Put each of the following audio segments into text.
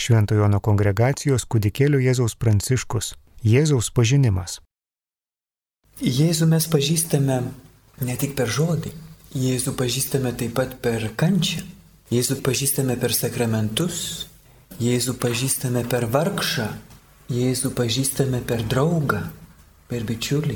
Šventojo Jono kongregacijos kūdikėlio Jėzaus Pranciškus. Jėzaus pažinimas. Jėzų mes pažįstame ne tik per žodį. Jėzų pažįstame taip pat per kančią. Jėzų pažįstame per sakramentus. Jėzų pažįstame per vargšą. Jėzų pažįstame per draugą, per bičiulį.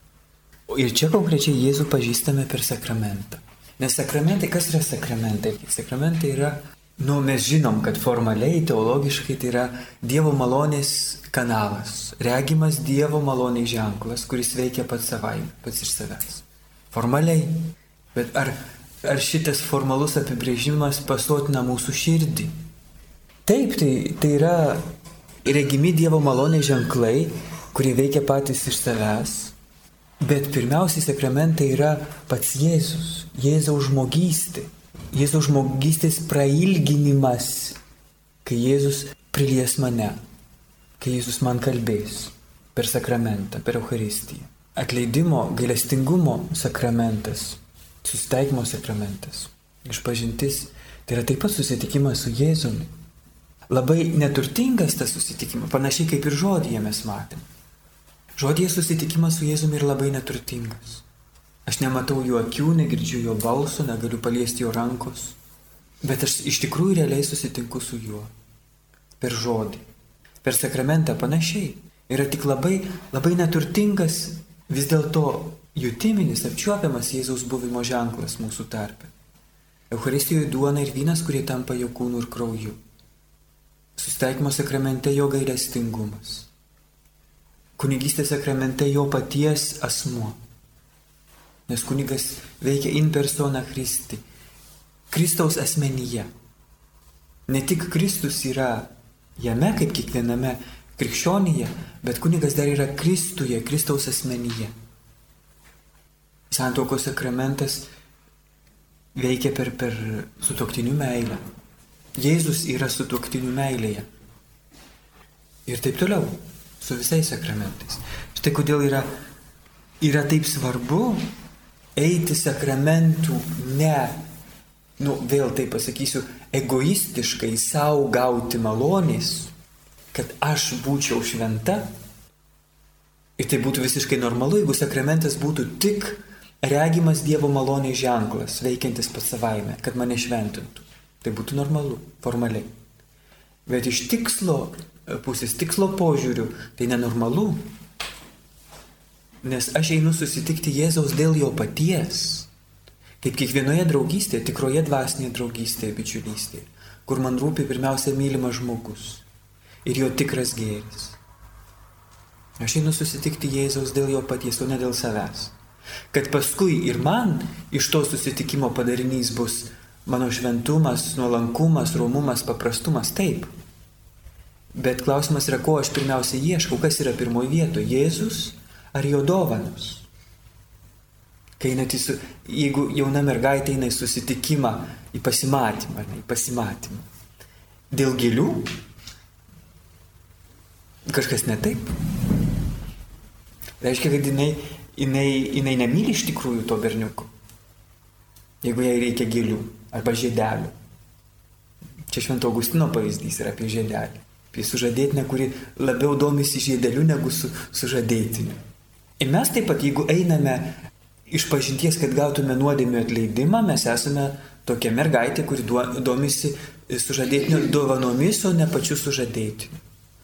Ir čia konkrečiai Jėzų pažįstame per sakramentą. Nes sakramentai, kas yra sakramentai? Sakramentai yra, mes žinom, kad formaliai, teologiškai tai yra Dievo malonės kanalas, regimas Dievo malonės ženklas, kuris veikia pats savaime, pats iš savęs. Formaliai. Bet ar šitas formalus apibrėžimas pasotina mūsų širdį? Taip, tai yra regimi Dievo malonės ženklai, kurie veikia patys iš savęs. Bet pirmiausiai sakramentai yra pats Jėzus, Jėzaus žmogystė, Jėzaus žmogystės prailginimas, kai Jėzus prilies mane, kai Jėzus man kalbės per sakramentą, per Eucharistiją. Atleidimo, gailestingumo sakramentas, susitaikymo sakramentas, išpažintis, tai yra taip pat susitikimas su Jėzumi. Labai neturtingas tas susitikimas, panašiai kaip ir žodyje mes matėm. Žodėje susitikimas su Jėzumi yra labai neturtingas. Aš nematau jo akių, negirdžiu jo balso, negaliu paliesti jo rankos, bet aš iš tikrųjų realiai susitinku su juo. Per žodį. Per sakramentą panašiai. Yra tik labai, labai neturtingas, vis dėlto jutiminis, apčiuopiamas Jėzaus buvimo ženklas mūsų tarpe. Eucharistijoje duona ir vynas, kurie tampa jo kūnu ir krauju. Susitaikymo sakramente jo gailestingumas. Kunigystės sakramente jo paties asmuo. Nes kunigas veikia in persona Christi. Kristaus asmenyje. Ne tik Kristus yra jame, kaip kiekviename krikščionyje, bet kunigas dar yra Kristuje, Kristaus asmenyje. Santuokos sakramentas veikia per sutuoktinių meilę. Jėzus yra sutuoktinių meilėje. Ir taip toliau. Su visais sakramentais. Štai kodėl yra taip svarbu eiti sakramentų vėl taip pasakysiu, egoistiškai savo gauti malonės, kad aš būčiau šventa. Ir tai būtų visiškai normalu, jeigu sakramentas būtų tik regimas Dievo malonės ženklas, veikiantis pats savaime, kad mane šventintų. Tai būtų normalu, formaliai. Bet iš tikslo požiūrių, tai nenormalu. Nes aš einu susitikti Jėzaus dėl jo paties. Kaip kiekvienoje draugystėje, tikroje dvasinėje draugystėje, bičiulystėje, kur man rūpi pirmiausia mylimas žmogus ir jo tikras gėris. Aš einu susitikti Jėzaus dėl jo paties, o ne dėl savęs. Kad paskui ir man iš to susitikimo padarinys bus mano šventumas, nuolankumas, romumas, paprastumas, taip. Bet klausimas yra, ko aš pirmiausia ieškau, kas yra pirmoje vietoje, Jėzus ar jo dovanos. Jeigu jauna mergaitė eina į susitikimą, į pasimatymą, dėl gėlių, kažkas ne taip. Reiškia, kad jinai nemyli iš tikrųjų to berniuko, jeigu jai reikia gėlių arba žiedelių. Čia Švento Augustino pavyzdys yra apie žiedelį. Apie sužadėtinę, kuri labiau domisi žiedeliu negu sužadėtiniu. Ir mes taip pat, jeigu einame iš pažinties, kad gautume nuodėmių atleidimą, mes esame tokia mergaitė, kuri domisi sužadėtinio dovanomis, o ne pačiu sužadėtiniu.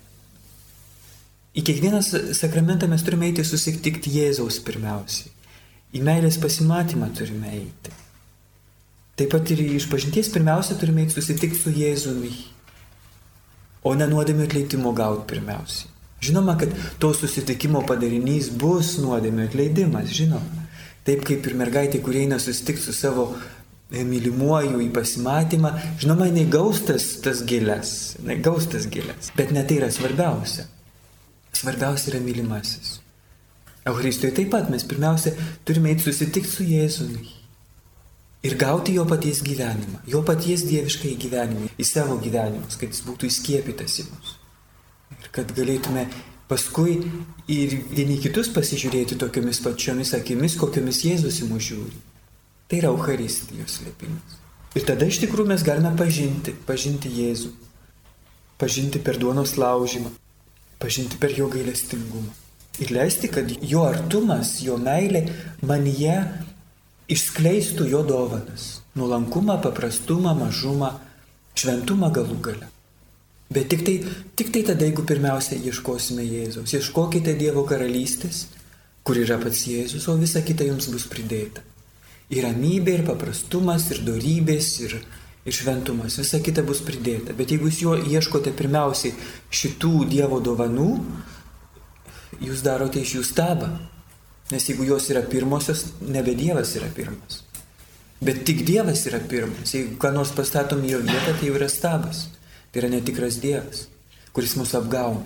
Į kiekvieną sakramentą mes turime eiti susitikti Jėzaus pirmiausiai. Į meilės pasimatymą turime eiti. Taip pat ir iš pažinties pirmiausia turime eiti susitikti su Jėzumi, o ne nuodėmių atleidimo gauti pirmiausiai. Žinoma, kad to susitikimo padarinys bus nuodėmių atleidimas, žinoma. Taip kaip ir mergaitė, kurie eina susitikti su savo mylimuoju į pasimatymą, žinoma, jinai gaus tas gėles. Bet ne tai yra svarbiausia. Svarbiausia yra mylimasis. Eucharistijoje taip pat mes pirmiausia turime eiti susitikti su Jėzumi ir gauti jo paties gyvenimą, jo paties dieviškai gyvenimą, į savo gyvenimus, kad jis būtų įskiepytas į mus. Ir kad galėtume paskui ir vieni kitus pasižiūrėti tokiomis pačiomis akimis, kokiomis Jėzus į mus žiūri. Tai yra Eucharistijos slėpimas. Ir tada iš tikrųjų mes galime pažinti Jėzų. pažinti per duonos laužymą, pažinti per jo gailestingumą. Ir leisti, kad jo artumas, jo meilė manyje išskleistų jo dovanas. Nuolankumą, paprastumą, mažumą, šventumą galų gale. Bet tik tai tada, jeigu pirmiausia ieškosime Jėzaus. Ieškokite Dievo karalystės, kur yra pats Jėzus, o visa kita jums bus pridėta. Ir ramybė, ir paprastumas, ir dorybės, ir šventumas. Visa kita bus pridėta. Bet jeigu jūs jo ieškote pirmiausiai šitų Dievo dovanų, jūs darote iš jų stabą. Nes jeigu jos yra pirmosios, nebe Dievas yra pirmas. Bet tik Dievas yra pirmas. Jeigu ką nors pastatom į jo vietą, tai jau yra stabas. Tai yra netikras Dievas, kuris mus apgauna.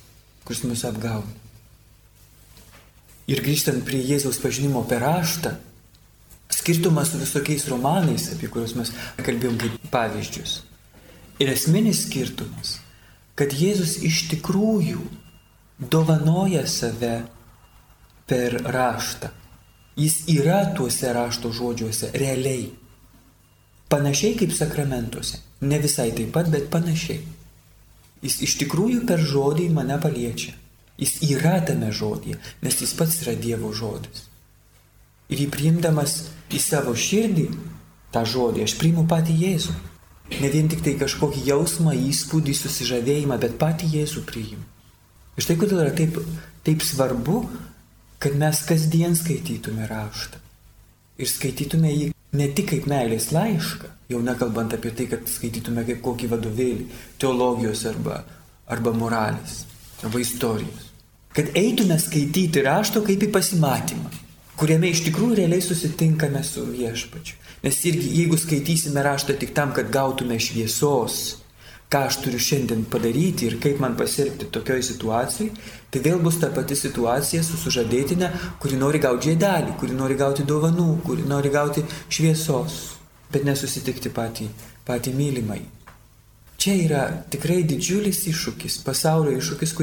Ir grįžtant prie Jėzaus pažinimo per raštą, skirtumas su visokiais romanais, apie kuriuos mes kalbėjom kaip pavyzdžius. Ir esminis skirtumas, kad Jėzus iš tikrųjų dovanoja save per raštą. Jis yra tuose rašto žodžiuose realiai. Panašiai kaip sakramentuose. Ne visai taip pat, bet panašiai. Jis iš tikrųjų per žodį mane paliečia. Jis yra tame žodyje, nes jis pats yra Dievo žodis. Ir jį priimdamas į savo širdį, tą žodį, aš priimu patį Jėzų. Ne vien tik tai kažkokį jausmą, įspūdį, susižavėjimą, bet patį Jėzų priimu. Ir štai kodėl yra taip svarbu, kad mes kasdien skaitytume raštą. Ir skaitytume jį ne tik kaip meilės laišką, jau nekalbant apie tai, kad skaitytume kaip kokį vadovėlį, teologijos arba moralės, arba istorijos. Kad eitume skaityti rašto kaip į pasimatymą, kuriame iš tikrųjų realiai susitinkame su Viešpačiu. Nes irgi, jeigu skaitysime raštą tik tam, kad gautume šviesos, ką aš turiu šiandien padaryti ir kaip man pasielgti tokioj situacijai, tai vėl bus ta pati situacija su sužadėtine, kuri nori gauti žiedelį, kuri nori gauti dovanų, kuri nori gauti šviesos, bet nesusitikti patį mylimai. Čia yra tikrai didžiulis iššūkis, pasaulio iššūkis,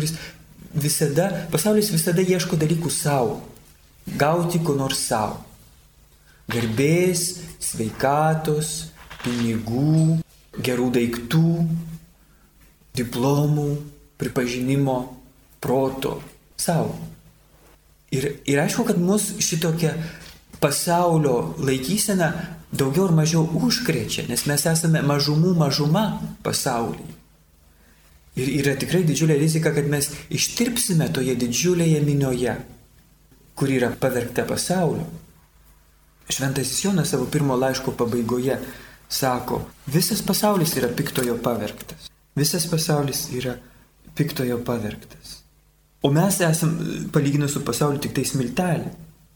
pasaulis visada ieško dalykų savo, gauti ko nors savo. Garbės, sveikatos, pinigų, gerų daiktų, diplomų, pripažinimo, proto, savo. Ir aišku, kad mus šitokia pasaulio laikysena daugiau ar mažiau užkrečia, nes mes esame mažuma pasaulyje. Ir yra tikrai didžiulė rizika, kad mes ištirpsime toje didžiulėje minioje, kur yra pavergta pasaulio. Šventasis Jonas savo pirmo laiško pabaigoje sako, visas pasaulis yra piktojo pavergtas. Visas pasaulis yra piktojo pavergtas. O mes esame, palyginus su pasauliu, tik tai smiltelė.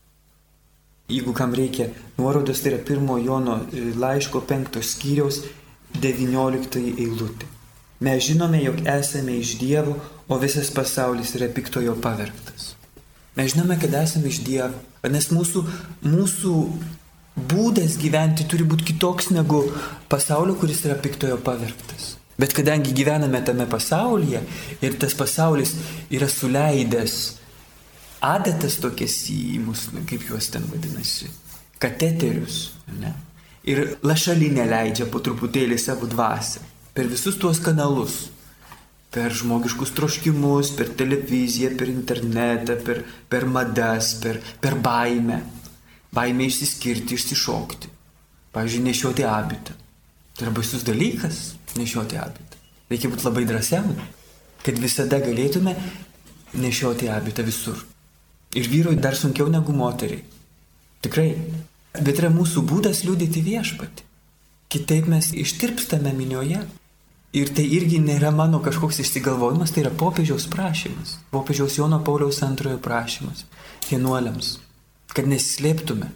Jeigu kam reikia nuorodos, tai yra 1 Jono laiško 5 skyriaus 19 eilutė. Mes žinome, jog esame iš Dievo, o visas pasaulis yra piktojo pavergtas. Mes žinome, kad esame iš Dievo, nes mūsų būdas gyventi turi būti kitoks negu pasaulio, kuris yra piktojo pavergtas. Bet kadangi gyvename tame pasaulyje ir tas pasaulis yra suleidęs adatas tokias į mus, kaip juos ten vadinasi, kateterius, ne? Ir lašalinė leidžia po truputėlį savo dvasią per visus tuos kanalus, per žmogiškus troškimus, per televiziją, per internetą, per madas, per baimę. Baimę išsiskirti, išsišokti. Pavyzdžiui, nešioti abitą. Tai yra baisus dalykas nešioti abitą. Reikia būti labai drąsiam, kad visada galėtume nešioti abitą visur. Ir vyrui dar sunkiau negu moteriai. Tikrai. Bet yra mūsų būdas liudyti Viešpatį. Kitaip mes ištirpstame minioje. Ir tai irgi nėra mano kažkoks išsigalvojimas, tai yra popiežiaus prašymas. Popiežiaus Jono Pauliaus II prašymas vienuoliams. Kad nesislėptume.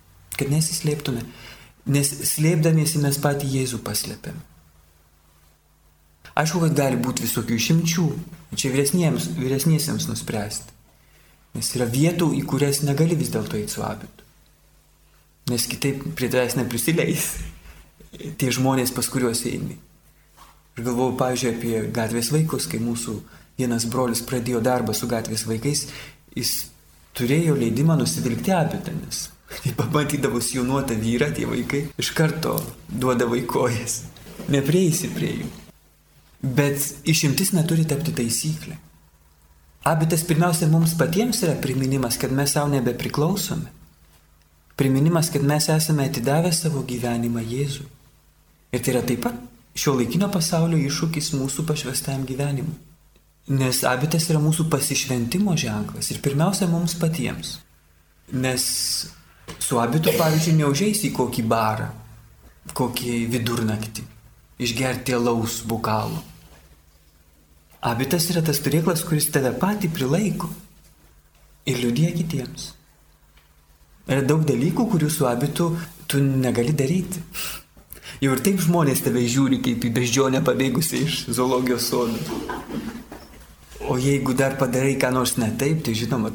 Nes slėpdamiesi mes patį Jėzų paslėpėme. Aišku, kad gali būti visokių išimčių. Čia vyresniesiems nuspręsti. Nes yra vietų, į kurias negali vis dėlto eiti su abitu. Nes kitaip prie tavęs neprisileis tie žmonės, pas kuriuos eini. Aš galvoju, pavyzdžiui, apie gatvės vaikus, kai mūsų vienas brolis pradėjo darbą su gatvės vaikais, jis turėjo leidimą nusivilkti abitą, nes pamatydavus jaunuotą vyrą, tie vaikai iš karto duoda vaikojas. Neprieisi prie jų. Bet išimtis neturi tapti taisyklė. Abitas pirmiausia mums patiems yra priminimas, kad mes savo nebepriklausome. Priminimas, kad mes esame atidavę savo gyvenimą Jėzui. Ir tai yra taip pat šiuolaikinio pasaulio iššūkis mūsų pašvestajam gyvenimui. Nes abitas yra mūsų pasišventimo ženklas ir pirmiausia mums patiems. Nes su abitu, pavyzdžiui, neužeisi į kokį barą, kokį vidurnaktį, išgerti alaus bokalų. Abitas yra tas turėklas, kuris tave patį prilaiko ir liudija kitiems. Yra daug dalykų, kurių su abitu tu negali daryti. Jau ir taip žmonės tave žiūri kaip į beždžionę pabėgusią iš zoologijos sodo. O jeigu dar padarai ką nors ne taip, tai žinoma,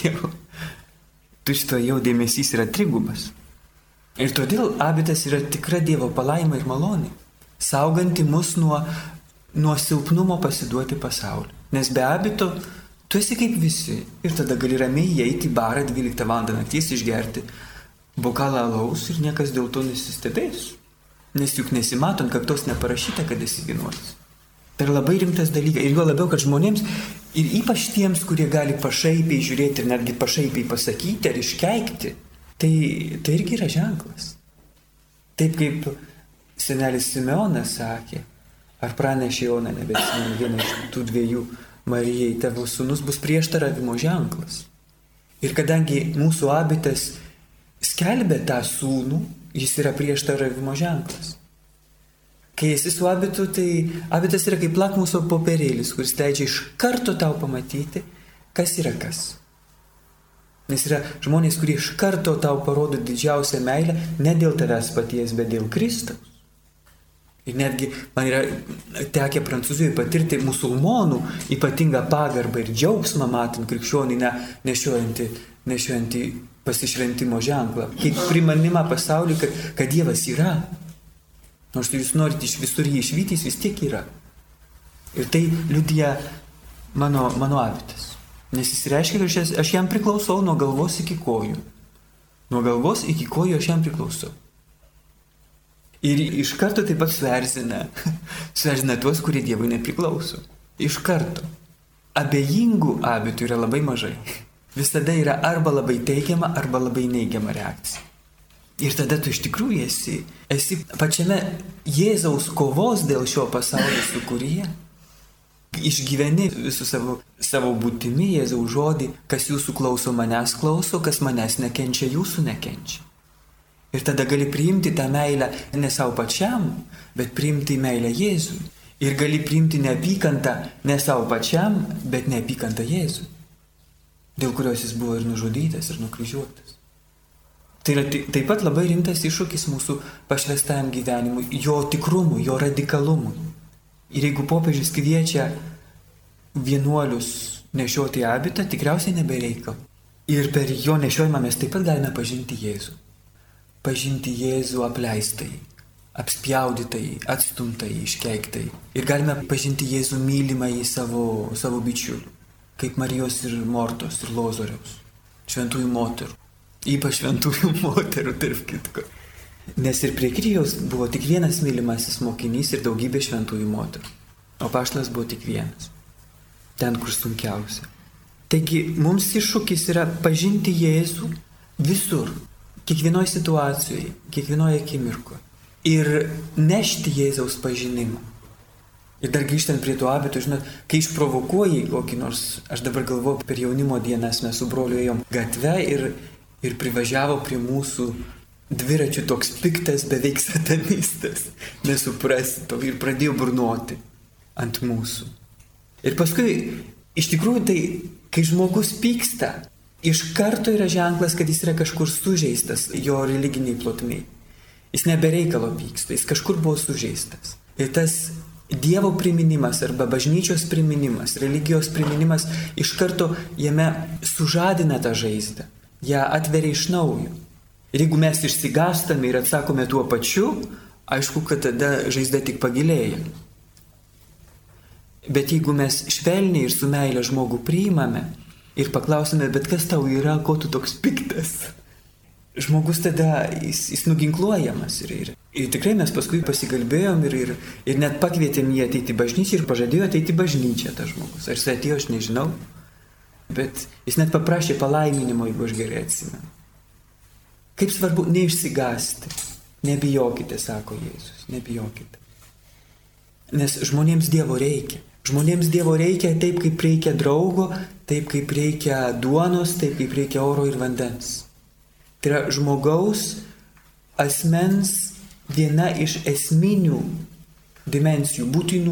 tučtojau dėmesys yra trigubas. Ir todėl abitas yra tikra Dievo palaima ir malonė, sauganti mus nuo silpnumo pasiduoti pasauliu. Nes be abito tu esi kaip visi ir tada gali ramiai įeiti į barą 12 val. Nakties išgerti bokalą alaus ir niekas dėl to nesistebės. Nes juk nesimatant, kad tos neparašyta, kad esi vienuolis. Tai yra labai rimtas dalykas. Ir jo labiau, kad žmonėms, ir ypač tiems, kurie gali pašaipiai žiūrėti ir netgi pašaipiai pasakyti ar iškeikti, tai irgi yra ženklas. Taip kaip senelis Simeonas sakė, ar pranešė Joną, nebeatsimenu, vieną iš tų dviejų Marijai, tavo sūnus bus prieštaravimo ženklas. Ir kadangi mūsų abitas skelbė tą sūnų, jis yra prieštaravimo ženklas. Kai esi su abitu, tai abitas yra kaip lakmuso popierėlis, kuris leidžia iš karto tau pamatyti, kas yra kas. Nes yra žmonės, kurie iš karto tau parodo didžiausią meilę, ne dėl tavęs paties, bet dėl Kristaus. Ir netgi man yra tekę Prancūzijoje patirti musulmonų ypatingą pagarbą ir džiaugsmą matant krikščionį nešiojantį pasišventimo ženklą. Kaip primanimą pasauliui, kad Dievas yra. Nors jūs norite iš visur jį išvyti, jis vis tiek yra. Ir tai liudija mano abitas. Nes jis reiškia, kad aš jam priklausau nuo galvos iki kojų. Nuo galvos iki kojų aš jam priklausau. Ir iš karto taip pat sverzina tuos, kurie Dievui nepriklauso. Iš karto. Abejingų abitų yra labai mažai. Visada yra arba labai teigiama, arba labai neigiama reakcija. Ir tada tu iš tikrųjų esi pačiame Jėzaus kovos dėl šio pasaulio sūkuryje. Išgyveni visų savo būtimi Jėzaus žodį, kas jūsų klauso, manęs klauso, kas manęs nekenčia, jūsų nekenčia. Ir tada gali priimti tą meilę ne savo pačiam, bet priimti meilę Jėzui. Ir gali priimti neapykantą ne savo pačiam, bet neapykantą Jėzui, dėl kurios jis buvo ir nužudytas, ir nukryžiuotas. Tai yra taip pat labai rimtas iššūkis mūsų pašvestajam gyvenimui, jo tikrumui, jo radikalumui. Ir jeigu popiežius kviečia vienuolius nešioti abitą, tikriausiai nebereikal. Ir per jo nešiojimą mes taip pat galime pažinti Jėzų. Pažinti Jėzų apleistai, apspjaudytai, atstumtai, iškeiktai. Ir galime pažinti Jėzų mylimą į savo bičiulių, kaip Marijos ir Mortos ir Lozoriaus, šventųjų moterų. Ypač šventųjų moterų, tarp kitko. Nes ir prie kryžiaus buvo tik vienas mylimasis mokinys ir daugybė šventųjų moterų. O apaštalas buvo tik vienas. Ten, kur sunkiausia. Taigi, mums iššūkis yra pažinti Jėzų visur. Kiekvienoje situacijoje, kiekvienoje akimirkoje. Ir nešti Jėzaus pažinimą. Ir dar grįžtant prie to abito, žinot, kai išprovokuoji kokį nors, aš dabar galvoju, per jaunimo dienas mes su broliu ėjom gatve ir privažiavo prie mūsų dviračių toks piktas, beveik satanistas, nesuprasi to, ir pradėjo burnoti ant mūsų. Ir paskui, iš tikrųjų, tai, kai žmogus pyksta, iš karto yra ženklas, kad jis yra kažkur sužeistas jo religiniai plotmiai. Jis nebereikalo pyksta, jis kažkur buvo sužeistas. Ir tas Dievo priminimas arba bažnyčios priminimas, religijos priminimas iš karto jame sužadina tą žaizdą, ją atveria iš naujo. Ir jeigu mes išsigąstame ir atsakome tuo pačiu, aišku, kad tada žaizda tik pagilėja. Bet jeigu mes švelniai ir su meile žmogų priimame ir paklausime, bet kas tau yra, ko tu toks piktas, žmogus tada jis nuginkluojamas Ir tikrai mes paskui pasikalbėjom ir net pakvietėm jį ateiti į bažnyčią ir pažadėjo ateiti į bažnyčią tas žmogus. Ar jis atėjo, aš nežinau. Bet jis net paprašė palaiminimo, jeigu aš gerai atsimenu. Kaip svarbu neišsigąsti. Nebijokite, sako Jėzus, nebijokite. Nes žmonėms Dievo reikia. Žmonėms Dievo reikia taip, kaip reikia draugo, taip, kaip reikia duonos, taip, kaip reikia oro ir vandens. Tai yra žmogaus asmens viena iš esminių dimensijų, būtinų.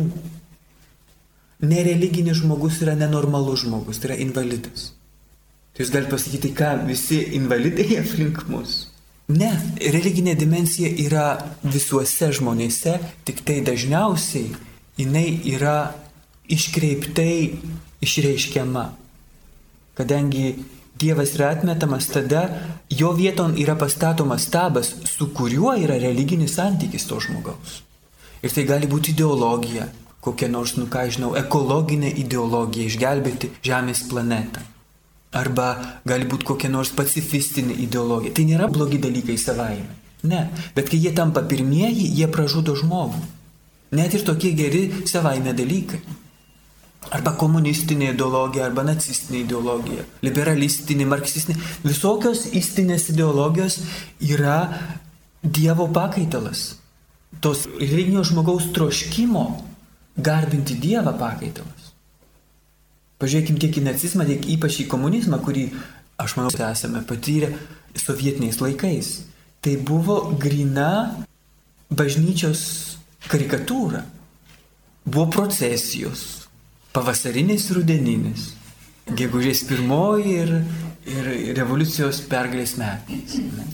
Nereliginis žmogus yra nenormalus žmogus, tai yra invalidas. Tai jūs galite pasakyti, ką visi invalidai aplink mus. Ne, religinė dimensija yra visuose žmonėse, tik tai dažniausiai jinai yra iškreiptai išreiškiama. Kadangi Dievas yra atmetamas, tada jo vieton yra pastatomas stabas, su kuriuo yra religinis santykis to žmogaus. Ir tai gali būti ideologija, kokia nors, ekologinė ideologija, išgelbėti Žemės planetą. Arba gali būti kokia nors pacifistinė ideologija. Tai nėra blogi dalykai savaime. Ne, bet kai jie tampa pirmieji, jie pražudo žmogų. Net ir tokie geri savaime dalykai. Arba komunistinė ideologija, arba nacistinė ideologija, liberalistinė, marksistinė. Visokios istinės ideologijos yra Dievo pakaitalas. Tos religinio žmogaus troškimo garbinti Dievą pakaitalas. Pažiūrėkime tiek į nacizmą, tiek ypač į komunizmą, kurį, aš manau, esame patyrę sovietiniais laikais. Tai buvo grina bažnyčios karikatūra. Buvo procesijos. Pavasarinis, rudeninis, gegužės 1 ir revoliucijos pergalės metais.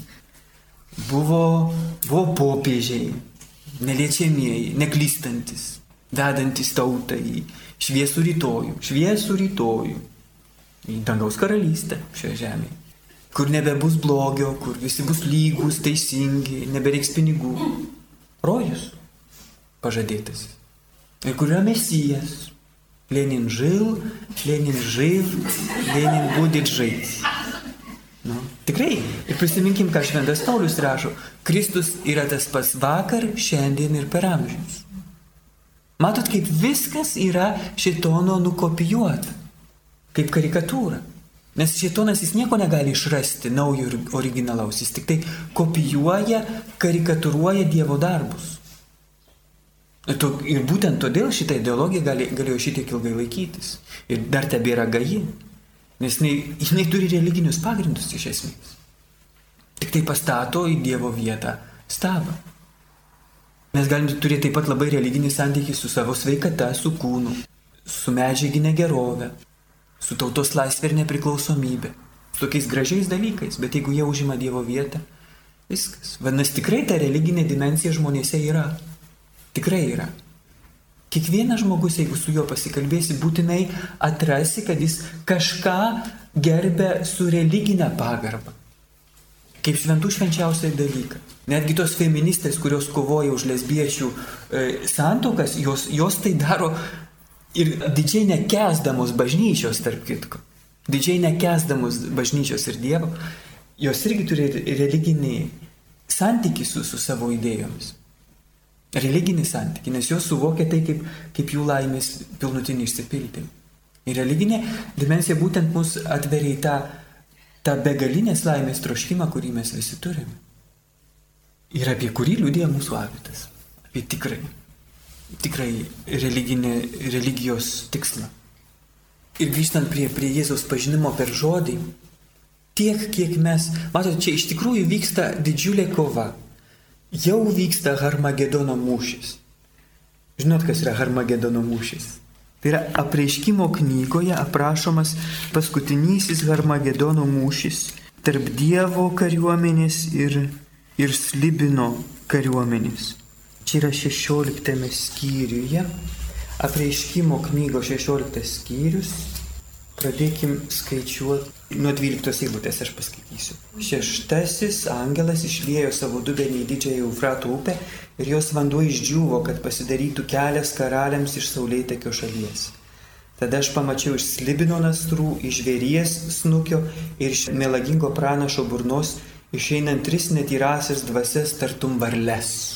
Buvo popiežiai, neliečiamieji, neklystantis, vedantis tautą į šviesų rytojų, į dangaus karalystę šioje žemėje, kur nebebus blogio, kur visi bus lygus, teisingi, nebereiks pinigų. Rojus pažadėtas. Ir kur yra Mesijas. Lenin žil, Lenin živ, Lenin будет žait. Tikrai. Ir prisiminkim, ką Šventas Paulius rašo. Kristus yra tas pats vakar, šiandien ir per amžius. Matot, kaip viskas yra šėtono nukopijuota. Kaip karikatūra. Nes šėtonas jis nieko negali išrasti naujo ir originalaus. Jis tik tai kopijuoja, karikatūruoja Dievo darbus. Ir būtent todėl šitą ideologiją galėjo šitiek ilgai laikytis. Ir dar tebėra gaji. Nes jinai turi religinius pagrindus iš esmės. Tik tai pastato į Dievo vietą stabą. Mes galime turėti taip pat labai religinį santykį su savo sveikata, su kūnu, su medžiaginė gerovė, su tautos laisvė ir nepriklausomybė. Su tokiais gražiais dalykais. Bet jeigu jie užima Dievo vietą, viskas. Vadinasi, tikrai ta religinė dimensija žmonėse yra. Tikrai yra. Kiekvienas žmogus, jeigu su juo pasikalbėsi, būtinai atrasi, kad jis kažką gerbia su religinė pagarba. Kaip šventų švenčiausiai dalyką. Netgi tos feministės, kurios kovoja už lesbiečių santuokas, jos tai daro ir didžiai nekęsdamos bažnyčios, tarp kitko. Didžiai nekęsdamos bažnyčios ir Dievo, jos irgi turi religinį santykį su savo idėjomis. Religinį santykį, nes jos suvokia tai kaip jų laimės pilnutinį išsipildymą. Ir religinė dimensija būtent mus atveria į tą begalinės laimės troškimą, kurį mes visi turime. Ir apie kurį liudija mūsų avitas. Apie tikrai religijos tikslą. Ir grįžtant prie Jėzaus pažinimo per žodį, tiek, kiek mes, matote, čia iš tikrųjų vyksta didžiulė kova. Jau vyksta Harmagedono mūšis. Žinot, kas yra Harmagedono mūšis? Tai yra Apreiškimo knygoje aprašomas paskutinysis Harmagedono mūšis tarp Dievo kariuomenės ir Slibino kariuomenės. Čia yra 16 skyriuje. Apreiškimo knygos 16 skyrius. Pradėkim skaičiuoti nuo 12 eilutės, aš paskaitysiu. 6 angelas išliejo savo dubenį į didžiąją Eufrato upę ir jos vanduo išdžiūvo, kad pasidarytų kelias karaliams iš Saulėtekio šalies. Tada aš pamačiau iš Slibino nasrų, iš žvėries snukio ir iš melagingo pranašo burnos išeinant 3 netyrąsias dvasias tartum varles.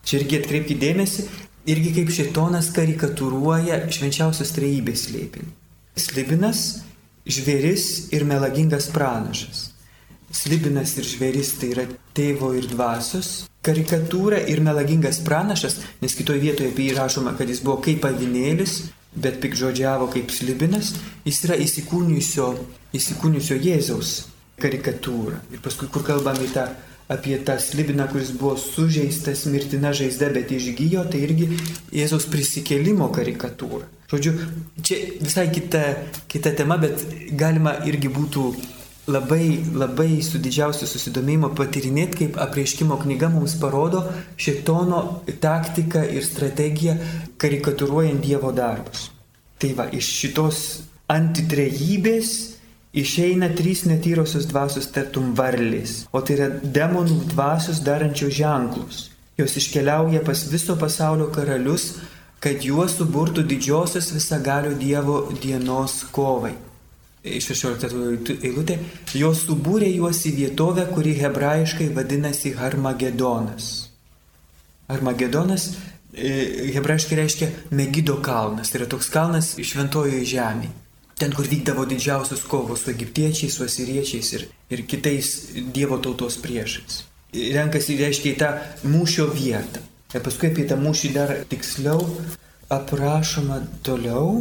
Čia irgi atkreipkite dėmesį, irgi kaip šėtonas karikatūruoja švenčiausios trejybės slėpinį. Slibinas, žvėris ir melagingas pranašas. Slibinas ir žvėris tai yra tėvo ir dvasios karikatūra ir melagingas pranašas, nes kitoje vietoje apie jį rašoma, kad jis buvo kaip avinėlis, bet pikžodžiavo kaip slibinas, jis yra įsikūnijusio Jėzaus karikatūra. Ir paskui, kur kalbame apie tą slibiną, kuris buvo sužeistas mirtina žaizda, bet išgijo, tai irgi Jėzaus prisikėlimo karikatūra. Žodžiu, čia visai kita tema, bet galima irgi būtų labai su didžiausiu susidomėjimu patyrinėti, kaip Apreiškimo knyga mums parodo šėtono taktiką ir strategiją karikatūruojant Dievo darbus. Tai va, iš šitos antitrejybės išeina 3 netyrosios dvasios tartum varlės, o tai yra demonų dvasios darančios ženklus. Jos iškeliauja pas viso pasaulio karalius, kad juos suburtų didžiosios visagalio Dievo dienos kovai. Iš 16 eilutė, jos subūrė juos į vietovę, kuri hebrajiškai vadinasi Harmagedonas. Harmagedonas hebrajiškai reiškia Megido kalnas, tai yra toks kalnas šventojoje žemėje. Ten, kur vykdavo didžiausios kovos su egiptiečiais, su asiriečiais ir kitais Dievo tautos priešais. Renkasi, reiškia, į tą mūšio vietą. Ir paskui apie tą mūšį dar tiksliau aprašoma toliau.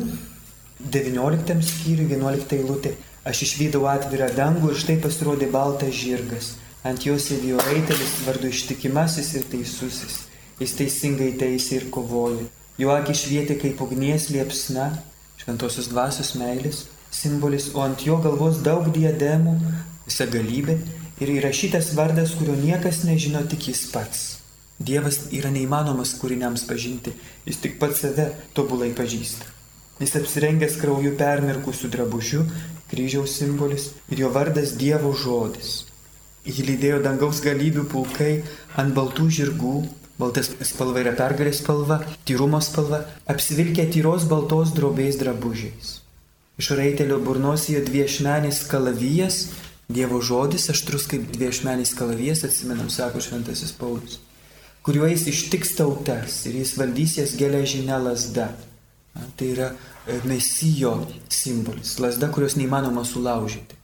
19 skyriui, 11 eilutė. Aš išvydau atvirą dangų ir štai pasirodė baltas žirgas. Ant jo sėdėjo raitelis vardu Ištikimasis ir Teisusis. Jis teisingai teisė ir kovoja. Jo akys švietė kaip ugnies liepsna, šventosios dvasios meilės simbolis, o ant jo galvos daug diademų, visa galybė ir įrašytas vardas, kurio niekas nežino, tik jis pats. Dievas yra neįmanomas kūriniams pažinti, jis tik pats save tobulai pažįsta. Jis apsirengęs krauju permirkusiu drabužiu, kryžiaus simbolis ir jo vardas Dievo žodis. Jį lydėjo dangaus galybių pulkai ant baltų žirgų, baltas spalva yra pergalės spalva, tyrumo spalva, apsivilkę tyros baltos drobės drabužiais. Iš raitelio burnos jo dviešmenis kalavijas, Dievo žodis aštrus kaip dviešmenis kalavijas, atsimenam, sako šventasis Paulius, kuriuo jis ištiks tautas ir jis valdys jas geležinę lazdą. Tai yra Mesijo simbolis, lazda, kurios neįmanoma sulaužyti.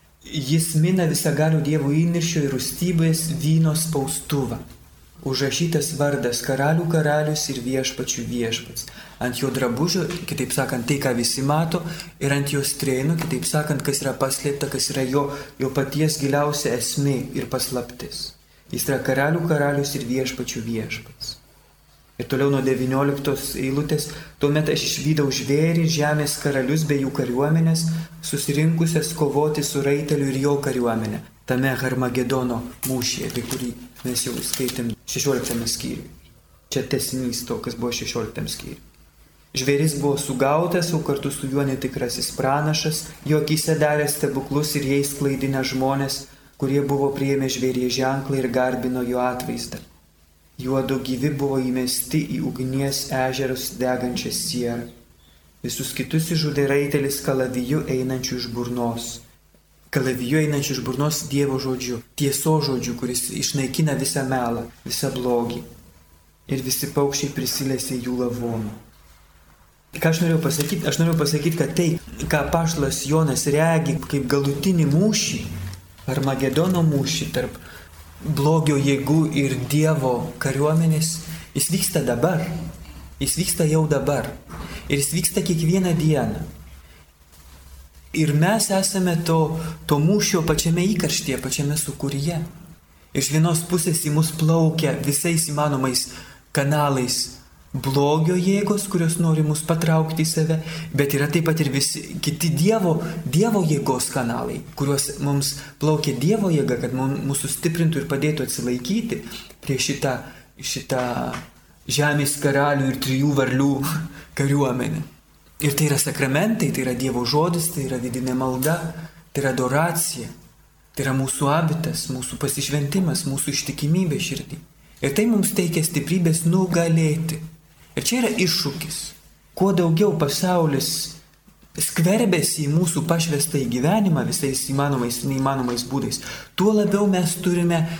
Jis mina visagalio Dievo įniršio ir rūstybės vyno spaustuvą. Užrašytas vardas karalių karalius ir viešpačių viešpats. Ant jo drabužio, kitaip sakant, tai, ką visi mato, ir ant jo strėnų, kitaip sakant, kas yra paslėpta, kas yra jo paties giliausia esmė ir paslaptis. Jis yra karalių karalius ir viešpačių viešpats. Ir toliau nuo 19 eilutės, tuomet aš išvydau žvėrį, žemės karalius bei jų kariuomenės, susirinkusias kovoti su raiteliu ir jo kariuomenė, tame Harmagedono mūšyje, apie kurį mes jau skaitėm 16 skyriui. Čia tęsinys to, kas buvo 16 skyriui. Žvėris buvo sugautas, o kartu su juo netikrasis pranašas, jo akyse darė stebuklus ir jais klaidinę žmonės, kurie buvo priėmę žvėrie ženklą ir garbino jo atvaizdą. Juodu gyvi buvo įmesti į ugnies ežerus degančią sierą. Visus kitus išžudė raitelis kalaviju einančių iš burnos. Kalaviju einančių iš burnos Dievo žodžiu, tieso žodžiu, kuris išnaikina visą melą, visą blogį. Ir visi paukščiai prisilėsė jų lavonų. Ką aš norėjau pasakyti? Aš norėjau pasakyti, kad tai, ką apaštalas Jonas regi kaip galutinį mūšį, Armagedono mūšį tarp blogio jėgų ir Dievo kariuomenės, jis vyksta dabar. Jis vyksta jau dabar. Ir jis vyksta kiekvieną dieną. Ir mes esame to mūšio pačiame įkarštyje, pačiame sūkuryje. Iš vienos pusės į mus plaukia visais įmanomais kanalais blogio jėgos, kurios nori mus patraukti į save, bet yra taip pat ir visi kiti Dievo jėgos kanalai, kuriuos mums plaukia Dievo jėga, kad mūsų stiprintų ir padėtų atsilaikyti prieš šitą žemės karalių ir 3 varlių kariuomenę. Ir tai yra sakramentai, tai yra Dievo žodis, tai yra vidinė malda, tai yra adoracija, tai yra mūsų habitas, mūsų pasišventimas, mūsų ištikimybė širdį. Ir tai mums teikia stiprybės nugalėti. Ir čia yra iššūkis. Kuo daugiau pasaulis skverbėsi į mūsų pašvestą į gyvenimą visais įmanomais, neįmanomais būdais, tuo labiau mes turime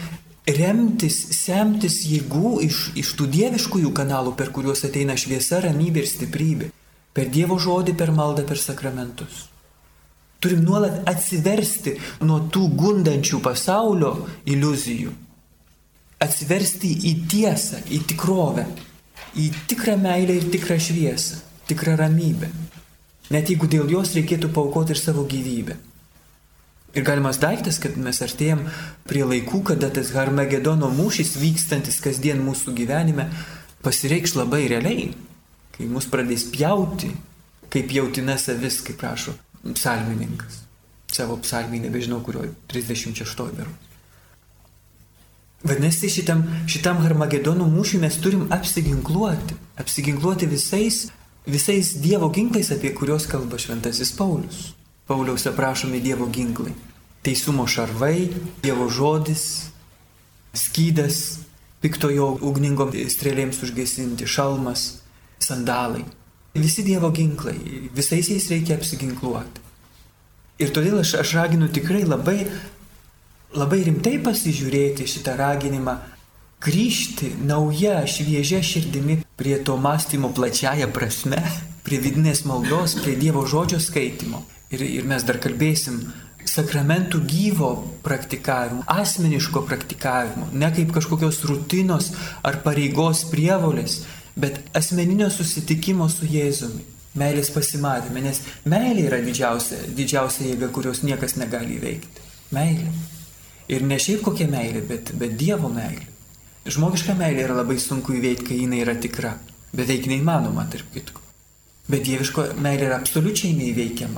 remtis, semtis jėgų iš tų dieviškųjų kanalų, per kuriuos ateina šviesa, ramybė ir stiprybė. Per Dievo žodį, per maldą, per sakramentus. Turim nuolat atsiversti nuo tų gundančių pasaulio iliuzijų. Atsiversti į tiesą, į tikrovę, į tikrą meilę ir tikrą šviesą, tikrą ramybę. Net jeigu dėl jos reikėtų paaukoti ir savo gyvybę. Ir galimas daiktas, kad mes artėjam prie laikų, kada tas Harmagedono mūšis vykstantis kasdien mūsų gyvenime pasireikš labai realiai, kai mus pradės pjauti, kaip pjautina savis, kaip rašo psalmininkas. Savo psalmį, nebežinau kurioj, 36 berods. Vadinasi, šitam Harmagedono mūšiui mes turim apsiginkluoti. Apsiginkluoti visais Dievo ginklais, apie kuriuos kalba šventasis Paulius. Pauliaus aprašomi Dievo ginklai. Teisumo šarvai, Dievo žodis, skydas, piktojo ugningom strėlėms užgesinti, šalmas, sandalai. Visi Dievo ginklai, visais jais reikia apsiginkluoti. Ir todėl aš raginu tikrai labai rimtai pasižiūrėti šitą raginimą, grįžti nauja, šviežia širdimi prie to mąstymo plačiaja prasme, prie vidinės maldos, prie Dievo žodžio skaitimo. Ir mes dar kalbėsim sakramentų gyvo praktikavimo, asmeniško praktikavimo, ne kaip kažkokios rutinos ar pareigos prievolės, bet asmeninio susitikimo su Jėzumi, meilės pasimatymė, nes meilė yra didžiausia jėga, kurios niekas negali įveikti. Meilė. Ir ne šiaip kokia meilė, bet Dievo meilė. Žmogiška meilė yra labai sunku įveikti, kai jinai yra tikra, beveik neįmanoma, tarp kitko. Bet dieviško meilė yra absoliučiai neįveikiama.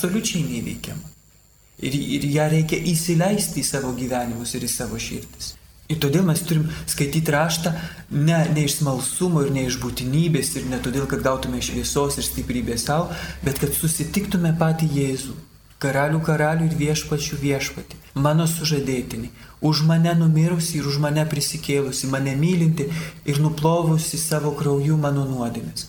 Ir ją reikia įsileisti į savo gyvenimus ir į savo širdis. Ir todėl mes turim skaityti raštą ne iš smalsumo ir ne iš būtinybės ir ne todėl, kad gautume šviesos ir stiprybės savo, bet kad susitiktume patį Jėzų, karalių ir viešpačių viešpatį, mano sužadėtinį, už mane numirusi ir už mane prisikėlusi, mane mylinti ir nuplovusi savo krauju mano nuodėmes.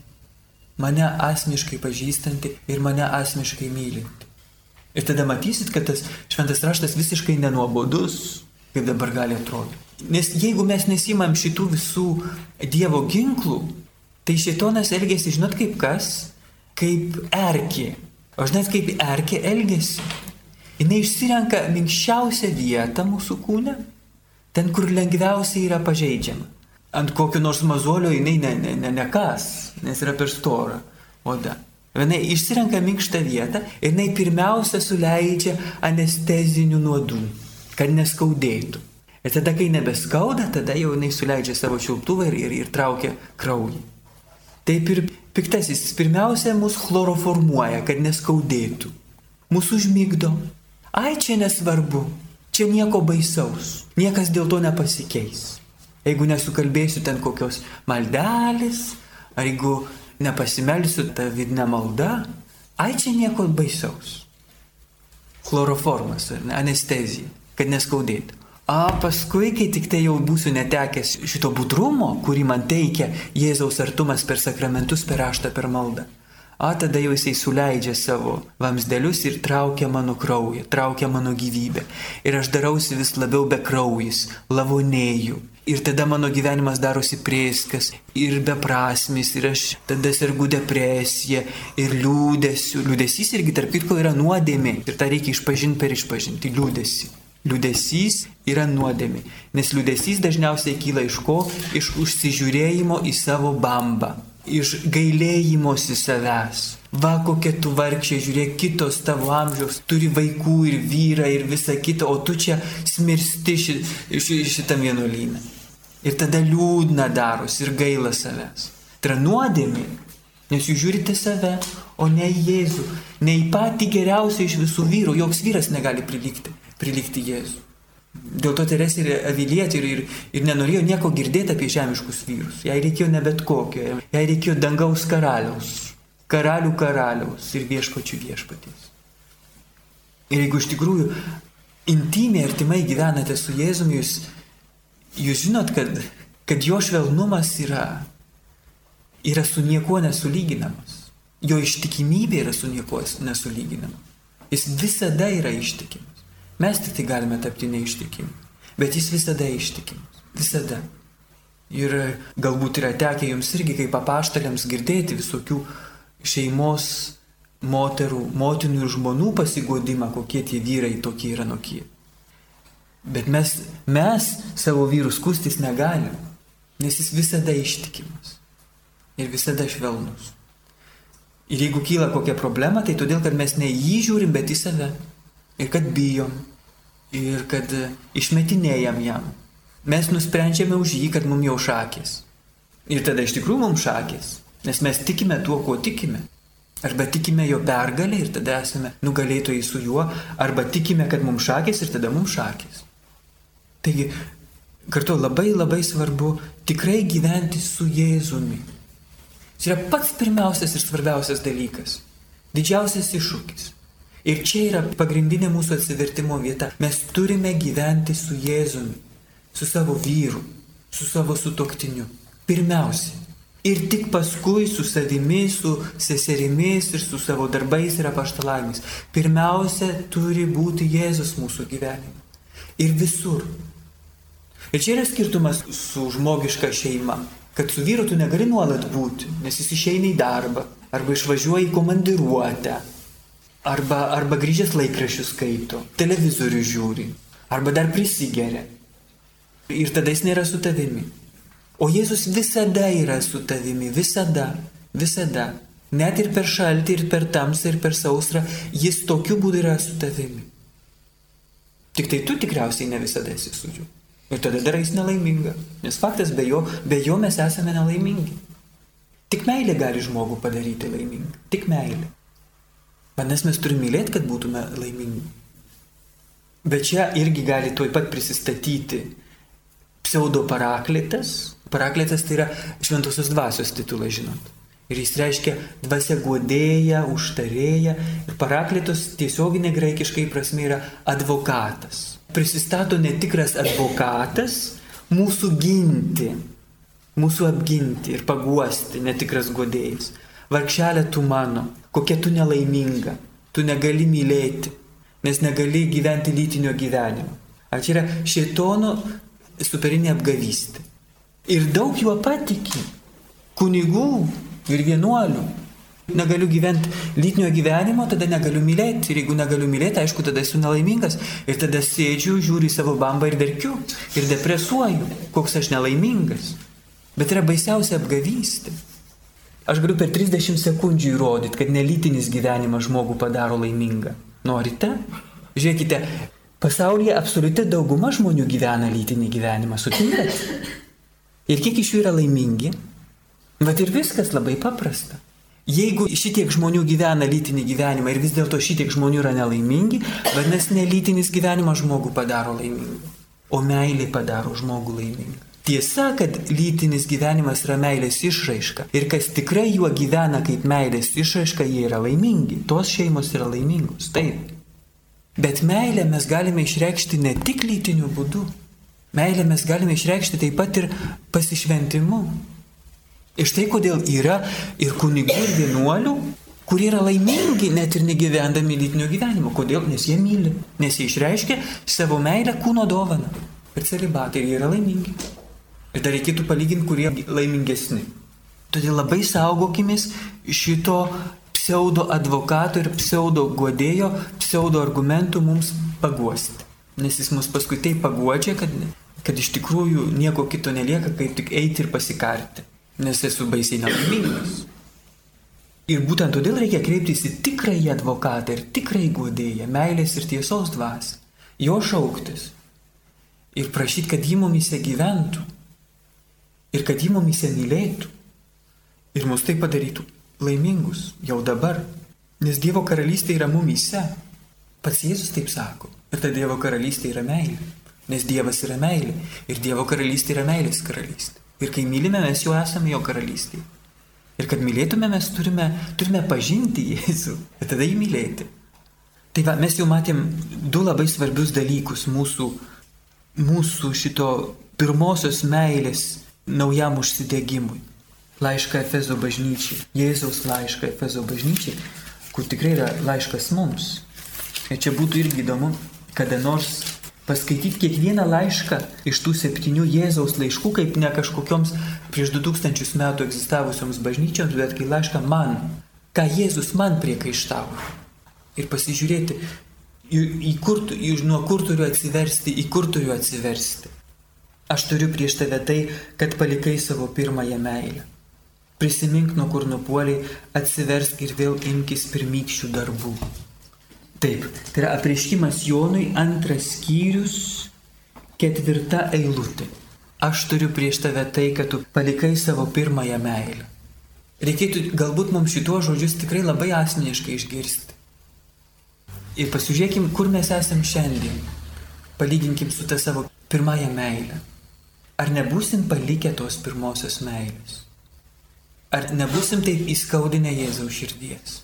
Mane asmeniškai pažįstanti ir mane asmeniškai mylinti. Ir tada matysit, kad tas šventas raštas visiškai nenuobodus, kaip dabar gali atrodyti. Nes jeigu mes nesimam šitų visų Dievo ginklų, tai šėtonas elgėsi, žinot kaip kas? Kaip erkė. O žinot kaip erkė elgėsi? Jis išsirenka minkščiausią vietą mūsų kūne, ten, kur lengviausiai yra pažeidžiama. Ant kokio nors mazolio jinai nekas, nes yra per stora oda. Jinai išsirenka minkštą vietą ir jinai pirmiausia suleidžia anestezinių nuodų, kad neskaudėtų. Ir tada, kai nebeskauda, tada jau jinai suleidžia savo čiulptuvą ir traukia kraują. Taip ir piktasis pirmiausia mus chloroformuoja, kad neskaudėtų. Mūsų užmigdo. Ai, čia nesvarbu, čia nieko baisaus, niekas dėl to nepasikeis. Jeigu nesukalbėsiu ten kokios maldelės, ar jeigu nepasimelsiu tą vidinę maldą, ai čia nieko baisaus. Chloroformas, anestezija, kad neskaudėtų. Paskui, kai tik tai jau būsiu netekęs šito budrumo, kurį man teikia Jėzaus artumas per sakramentus, per raštą, per maldą, tada jau jisai suleidžia savo vamsdelius ir traukia mano kraują, traukia mano gyvybę. Ir aš darausi vis labiau bekraujis, lavonėju. Ir tada mano gyvenimas darosi prėskas ir beprasmis, ir aš tada sergu depresiją ir liūdesiu. Liūdesys irgi tarp kitko yra nuodėmė. Ir tą reikia išpažinti per išpažinti, liūdesį. Liūdesys yra nuodėmė, nes liūdesys dažniausiai kyla iš ko? Iš užsižiūrėjimo į savo bambą, iš gailėjimosi savęs. Va, kokia tu vargšė, žiūrėk, kitos tavo amžiaus turi vaikų ir vyrą ir visą kitą, o tu čia smirsti šitam vienuolyną. Ir tada liūdna darosi ir gaila savęs. Tai yra nuodėmė, nes jūs žiūrite save, o ne į Jėzų, ne į patį geriausią iš visų vyrų. Joks vyras negali prilygti Jėzų. Dėl to Teresė ir Avilietė ir nenorėjo nieko girdėti apie žemiškus vyrus. Jai reikėjo ne bet kokio, jai reikėjo dangaus karaliaus, karaliaus ir viešpačių viešpaties. Ir jeigu iš tikrųjų intimiai, artimai gyvenate su Jėzumi, jūs žinot, kad jo švelnumas yra su niekuo nesulyginamas. Jo ištikimybė yra su niekuo nesulyginama. Jis visada yra ištikimas. Mes tik tai galime tapti neištikimi. Bet jis visada ištikimas. Visada. Ir galbūt yra tekę jums irgi kaip apaštaliams girdėti visokių šeimos motinų ir žmonų pasigodimą, kokie tie vyrai tokie ir anokie. Bet mes savo vyrų skųstis negalim, nes jis visada ištikimas ir visada švelnus. Ir jeigu kyla kokia problema, tai todėl, kad mes ne jį žiūrim, bet į save. Ir kad bijom. Ir kad išmetinėjam jam. Mes nusprendžiame už jį, kad mums jau šakės. Ir tada iš tikrųjų mums šakės. Nes mes tikime tuo, ko tikime. Arba tikime jo pergalę ir tada esame nugalėtojai su juo. Arba tikime, kad mums šakės ir tada mums šakės. Taigi, kartu labai labai svarbu tikrai gyventi su Jėzumi. Tai yra pats pirmiausias ir svarbiausias dalykas. Didžiausias iššūkis. Ir čia yra pagrindinė mūsų atsivertimo vieta. Mes turime gyventi su Jėzumi, su savo vyru, su savo sutuoktiniu. Pirmiausia. Ir tik paskui su savimi, su seserimis ir su savo darbais ir apaštalavimais. Pirmiausia turi būti Jėzus mūsų gyvenime. Ir visur. Ir čia yra skirtumas su žmogiška šeima. Kad su vyru tu negali nuolat būti, nes jis išeina į darbą, arba išvažiuoja į komandiruotę, arba grįžęs laikraščius skaito, televizorių žiūri, arba dar prisigeria. Ir tada jis nėra su tavimi. O Jėzus visada yra su tavimi, visada, visada. Net ir per šaltį, ir per tamsą, ir per sausrą, jis tokiu būdu yra su tavimi. Tik tai tu tikriausiai ne visada esi su juo. Ir tada darais nelaiminga, nes faktas be jo mes esame nelaimingi. Tik meilė gali žmogų padaryti laimingą, tik meilė. Vadinasi, mes turime mylėti, kad būtume laimingi. Bet čia irgi gali tuoj pat prisistatyti pseudo parakletas. Parakletas tai yra šventosios dvasios titulas, žinot. Ir jis reiškia dvasia guodėja, užtarėja. Ir parakletos tiesioginė graikiškai prasme yra advokatas. Prisistato netikras advokatas mūsų ginti, mūsų apginti ir paguosti netikras guodėjas. Vargšelė tu mano, kokia tu nelaiminga, tu negali mylėti, nes negali gyventi lytinio gyvenimo. Ar čia yra šėtono superinė apgavystė. Ir daug juo patiki, kunigų ir vienuolių. Negaliu gyventi lytinio gyvenimo, tada negaliu mylėti. Ir jeigu negaliu mylėti, aišku, tada esu nelaimingas. Ir tada sėdžiu, žiūriu į savo bambą ir verkiu. Ir depresuoju, koks aš nelaimingas. Bet yra baisiausia apgavystė. Aš galiu per 30 sekundžių įrodyti, kad nelytinis gyvenimas žmogų padaro laimingą. Norite? Žiūrėkite, pasaulyje absoliuti dauguma žmonių gyvena lytinį gyvenimą. Sutinkat? Ir kiek iš jų yra laimingi? Bet ir viskas labai paprasta. Jeigu šitiek žmonių gyvena lytinį gyvenimą ir vis dėlto šitiek žmonių yra nelaimingi, vadinasi, nelytinis gyvenimas žmogų padaro laimingą, o meilė padaro žmogų laimingą. Tiesa, kad lytinis gyvenimas yra meilės išraiška ir kas tikrai juo gyvena kaip meilės išraiška, jie yra laimingi, tos šeimos yra laimingos, taip. Bet meilę mes galime išreikšti ne tik lytiniu būdu, meilę mes galime išreikšti taip pat ir pasišventimu. Ir štai kodėl yra ir kunigų, ir vienuolių, kurie yra laimingi net ir negyvendami lytinio gyvenimo. Kodėl? Nes jie myli. Nes jie išreiškia savo meilę kūno dovaną. Per celibatą ir jie yra laimingi. Ir dar reikėtų palyginti, kurie laimingesni. Todėl labai saugokimės šito pseudo advokato ir pseudo guodėjo, pseudo argumentų mums paguosti. Nes jis mus paskui taip paguodžia, kad iš tikrųjų nieko kito nelieka, kaip tik eiti ir pasikarti. Nes esu baisiai nelaimingas. Ir būtent todėl reikia kreiptis į tikrąjį advokatą ir tikrąjį guodėją, meilės ir tiesos dvasią, jo šauktis ir prašyti, kad jį mumise gyventų ir kad jį mumise mylėtų ir mus tai padarytų laimingus jau dabar, nes Dievo karalystė yra mumise. Pats Jėzus taip sako. Ir ta Dievo karalystė yra meilė, nes Dievas yra meilė ir Dievo karalystė yra meilės karalystė. Ir kai mylime, mes jau esame jo karalystėje. Ir kad mylėtume, mes turime pažinti Jėzų ir tada jį mylėti. Tai va, mes jau matėm du labai svarbius dalykus mūsų šito pirmosios meilės naujam užsidegimui. Laišką Efezo bažnyčiai, Jėzaus laišką Efezo bažnyčiai, kur tikrai yra laiškas mums. Ir čia būtų irgi įdomu, kada nors paskaityti kiekvieną laišką iš tų 7 Jėzaus laiškų, kaip ne kažkokioms prieš 2000 metų egzistavusioms bažnyčioms, bet kai laišką man, ką Jėzus man priekaištavo. Ir pasižiūrėti, nuo kur turiu atsiversti, į kur turiu atsiversti. Aš turiu prieš tave tai, kad palikai savo pirmąją meilę. Prisimink, nuo kur nupuoliai, atsiversk ir vėl imkis pirmykščių darbų. Taip, tai yra apreiškimas Jonui 2 skyrius 4 eilutė. Aš turiu prieš tave tai, kad tu palikai savo pirmąją meilę. Reikėtų galbūt mums šituos žodžius tikrai labai asmeniškai išgirsti. Ir pasižiūrėkim, kur mes esam šiandien. Palyginkim su ta savo pirmąją meilę. Ar nebūsim palikę tos pirmosios meilės? Ar nebūsim taip įskaudinę Jėzaus širdies?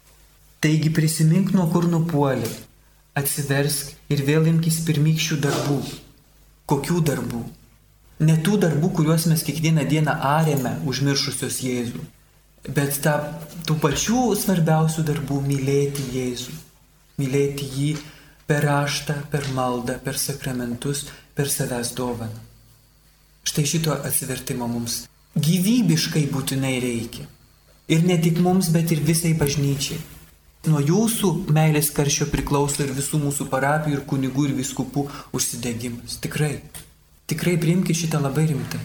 Taigi prisimink, nuo kur nupuoliai, atsiversk ir vėl imkis pirmykščių darbų. Kokių darbų? Ne tų darbų, kuriuos mes kiekvieną dieną arėme užmiršusios Jėzų, bet tų pačių svarbiausių darbų mylėti Jėzų. Mylėti jį per raštą, per maldą, per sakramentus, per savęs dovaną. Štai šito atsivertimo mums gyvybiškai būtinai reikia. Ir ne tik mums, bet ir visai bažnyčiai. Nuo jūsų meilės karščio priklauso ir visų mūsų parapijų, ir kunigų, ir vyskupų užsidegimas. Tikrai. Tikrai priimkite šitą labai rimtai.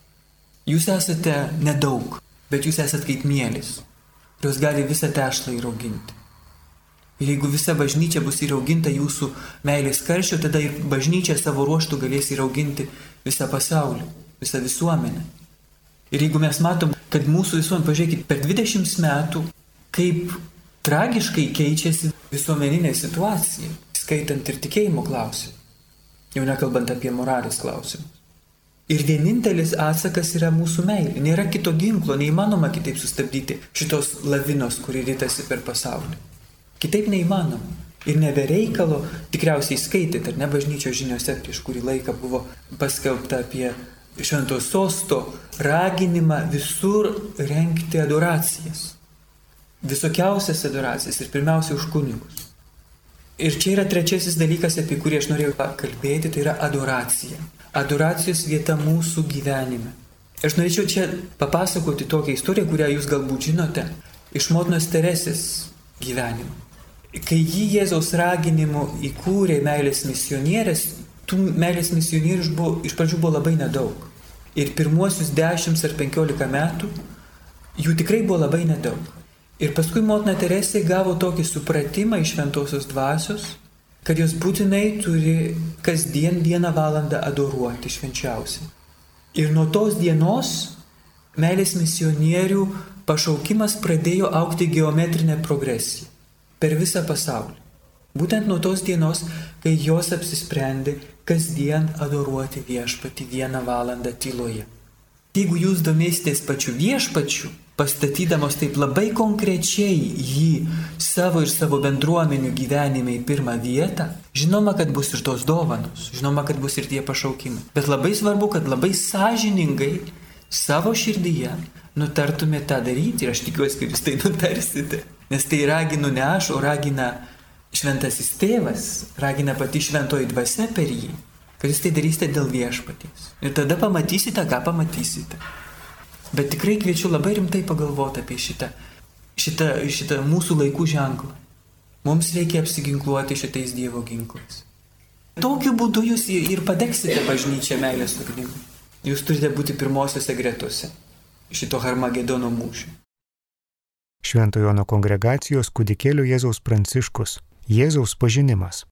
Jūs esate nedaug, bet jūs esate kaip mielis, kurios gali visą tešlą įrauginti. Ir jeigu visa bažnyčia bus įrauginta jūsų meilės karščio, tada ir bažnyčia savo ruoštų galės įrauginti visą pasaulį, visą visuomenę. Ir jeigu mes matom, kad mūsų visuomenė, pažiūrėkit, per 20 metų, kaip tragiškai keičiasi visuomeninė situacija, skaitant ir tikėjimo klausimą, jau nekalbant apie moralės klausimus. Ir vienintelis atsakas yra mūsų meilė. Nėra kito ginklo, neįmanoma kitaip sustabdyti šitos lavinos, kuri ritasi per pasaulį. Kitaip neįmanoma. Ir nebereikalo, tikriausiai skaitėt, ar ne, bažnyčios žiniose prieš kurį laiką buvo paskelbta apie Švento Sosto raginimą visur rengti adoracijas. Visokiausias adoracijas ir pirmiausia už kunigus. Ir čia yra trečiasis dalykas, apie kurį aš norėjau kalbėti, tai yra adoracija. Adoracijos vieta mūsų gyvenime. Aš norėčiau čia papasakoti tokią istoriją, kurią jūs galbūt žinote, iš motinos Teresės gyvenimo. Kai jį Jėzaus raginimu įkūrė meilės misionierės, tų meilės misionierių iš pradžių buvo labai nedaug. Ir pirmuosius 10 ar 15 metų jų tikrai buvo labai nedaug. Ir paskui motina Teresė gavo tokį supratimą iš Šventosios Dvasios, kad jos būtinai turi kasdien 1 valandą adoruoti švenčiausiai. Ir nuo tos dienos meilės misionierių pašaukimas pradėjo augti geometrinę progresiją per visą pasaulį. Būtent nuo tos dienos, kai jos apsisprendė kasdien adoruoti viešpatį 1 valandą tyloje. Jeigu jūs domėsitės pačiu viešpačiu, pastatydamos taip labai konkrečiai jį savo ir savo bendruomenių gyvenime į pirmą vietą, žinoma, kad bus ir tos dovanos, žinoma, kad bus ir tie pašaukimai. Bet labai svarbu, kad labai sąžiningai savo širdyje nutartumėte tą daryti ir aš tikiuosi, kad jūs tai nutarsite. Nes tai raginu ne aš, o ragina Šventasis Tėvas, ragina pati Šventoji Dvasia per jį, kad jūs tai darysite dėl viešpaties. Ir tada pamatysite, ką pamatysite. Bet tikrai kviečiu labai rimtai pagalvoti apie šitą mūsų laikų ženklą. Mums reikia apsiginkluoti šitais Dievo ginklais. Tokiu būdu jūs ir padegsite bažnyčią meilės ugnimu. Jūs turite būti pirmosiose gretose šito Harmagedono mūšio. Švento Jono kongregacijos kūdikėlio Jėzaus Pranciškus. Jėzaus pažinimas.